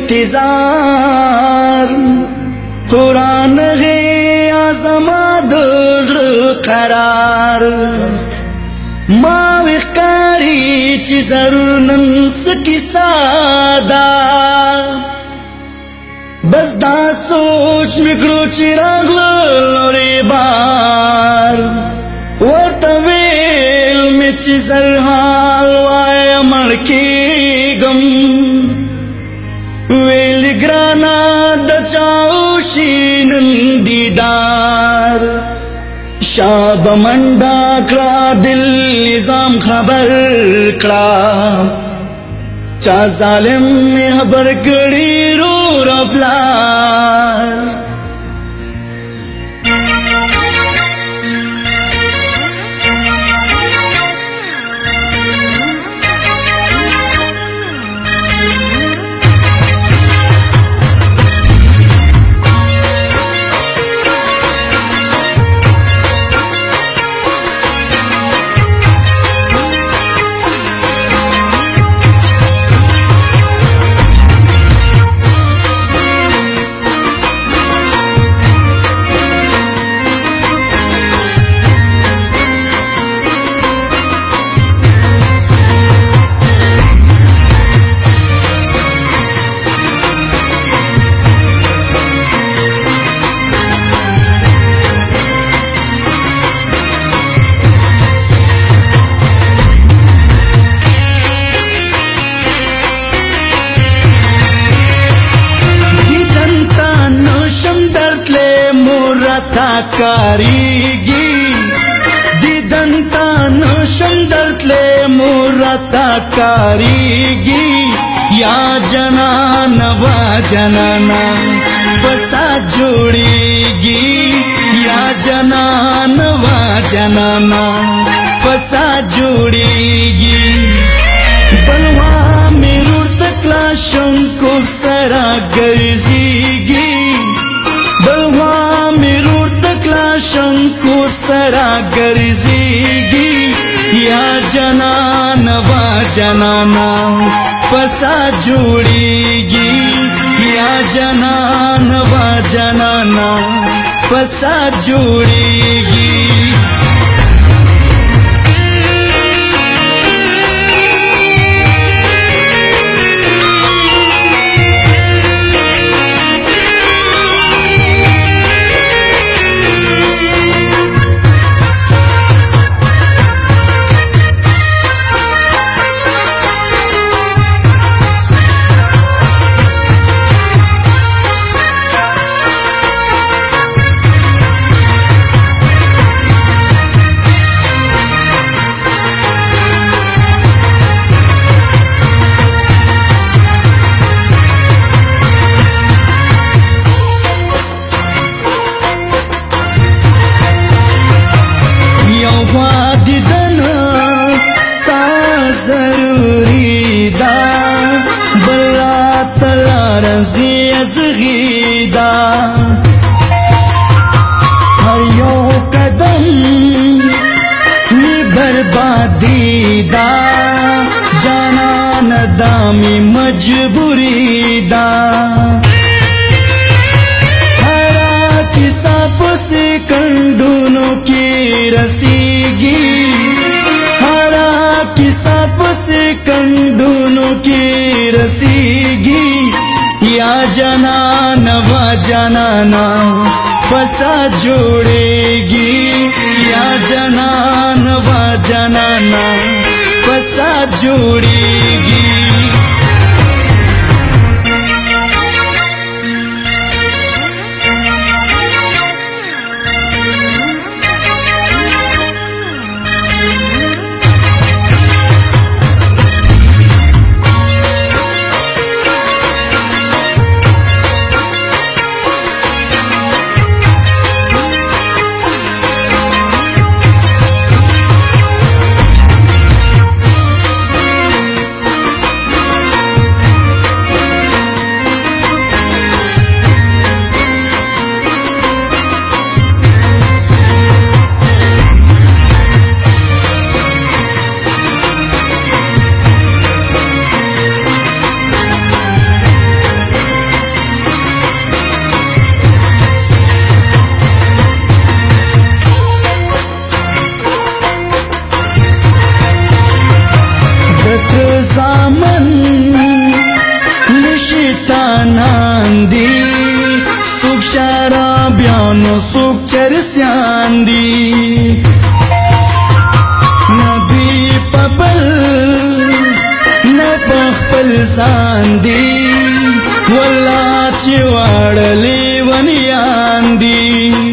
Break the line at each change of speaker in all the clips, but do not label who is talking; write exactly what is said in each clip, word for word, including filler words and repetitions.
انتظار قرآن ہے آزما دزر قرار ما وخکاری چی ضرورن سکی سادا بس دا سوچ مکڑو چی راغلو ری بار ورطا ویل می چی زرحال وایا مڑکی گم ویل گرانا دچاوشی نندیدار شاب منڈا کڑا دل نظام خبر کڑا چا ظالم میں خبر کڑی رو ربلار کاریگی دیدنتا نشم درتلے مورتا کاریگی یا جنان و جنانا پسا جوڑیگی یا جنان و جنانا پسا جوڑیگی بلوا میرور تکلا شنکو سرا گرزیگی بلوا میرور تکلا شنکو سرا گرزیگی یا جنان و جنانا پسا جوڑیگی یا جنان و جنانا پسا جوڑیگی ضروری دا بلا تلا رضی ازغی دا ہر یو قدم می بربادی دا جانان دامی مجبوری دا ہرا کسا پسی کنڈونوں کی رسیگی کسا پسی کنڈونوں کی رسیگی یا جنان و جنانا پسا جوڑے گی یا جنان و جنانا پسا جوڑے گی نو سوک چرسیان دی نبی پبل نپخپل سان دی والله چې واړلې ونیان دی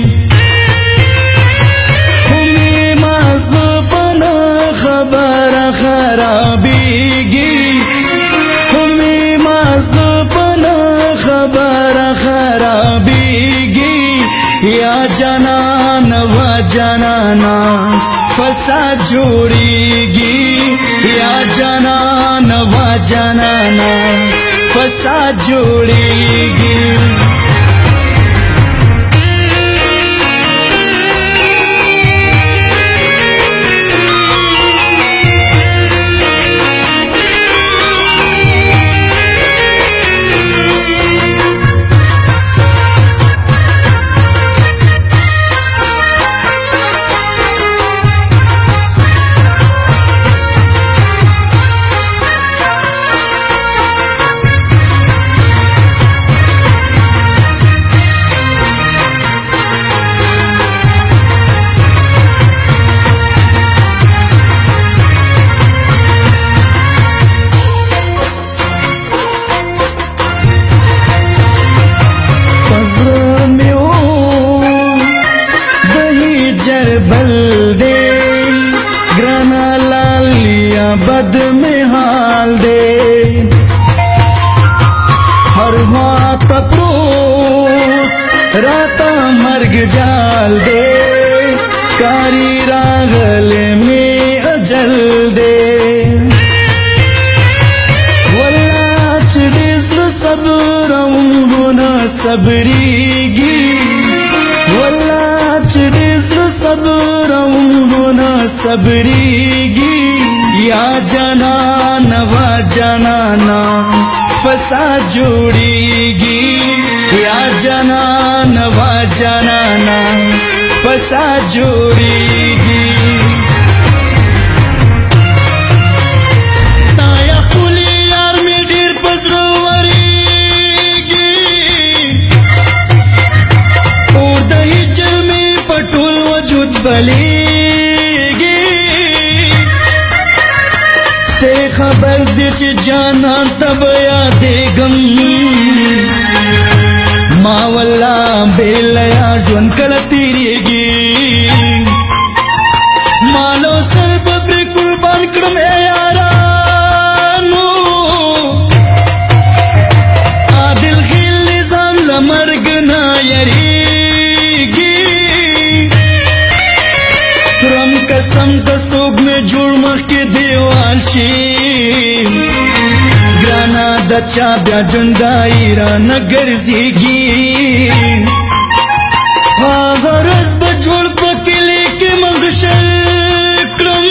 همې مازه په نه خبره خرابېږي همې مازه په نه خبره خرابېږي یا جانان و جانانا فساد جوړېږي یا جانان و جانانا فساد جوړېږي बल दे ग्राना लालिया बद में हाल दे हर बात प्रो राता मर्ग जाल दे कारी रागल में अजल दे वल्ला चिड़िस सबरम गुना सबरीगी वल्ला चिड़िस सबरम गुना सबरीगी या जनान व जनाना फसाद जोड़ेगी या जनान व जनाना फसाद जोड़ेगी ताया कुली यार में ढेर पसरवरेगी और दही जल में पटोल वजूद बलेगी से खबर दे जाना तब यादेगम मावल्ला बेलया ड्वन कल तीरेगी मालो सर बब्रे कुर्बान क्रम यारानो आदिल खिल निजाम लमर्ग ना यरीगी क्रम कसम कसोग में जुड़ मख के देवाल शी ग्राना दचा ब्या जुंदाईरा नगर जीगी गरज बजोड़ पकिले के मंगशल क्रम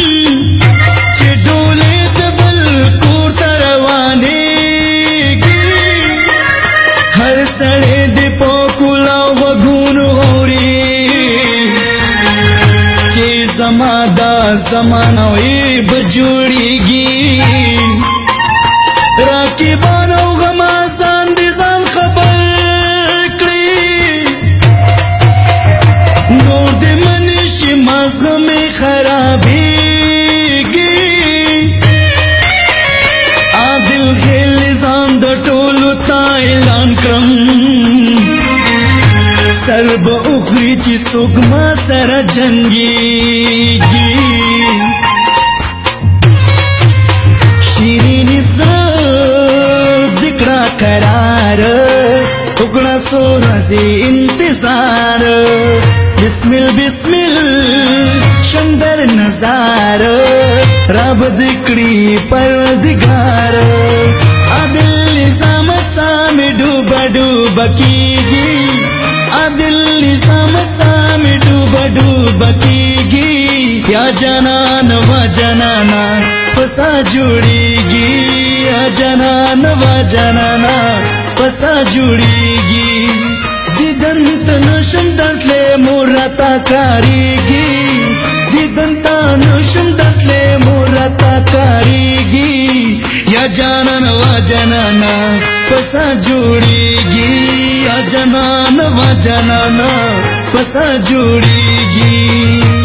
चिडोले दबल कोर तरवाने की हर सड़े दिपो कुला वगुन होरी चे जमादा जमाना ये बजुड़ीगी राखी बानो गमासान दिजान खबर करी नोर दे मनीषी मज़ में खराबीगी आदिल खेल निजाम द टोलू ता ऐलान क्रम सर्ब उखरी ची सुगमा सर जंगीगी शिरीनी करार टुकड़ा सोना से इंतजार बिस्मिल बिस्मिल शंदर नजार रब जिक्री परवरदिगार आदिल निजाम सामे डूबा डूबा कीगी आदिल निजाम सामे डूबा डूबा कीगी या जनान व जनाना फसा जुड़ेगी या जनान व जनाना फसा जुड़ेगी दिदंत नशम दसले मोरता कारेगी दिदंता नशम दसले मोरता پتا کاریږي یا جانان وا جانانا پسا جوړیږي یا جانان وا جانانا پسا جوړیږي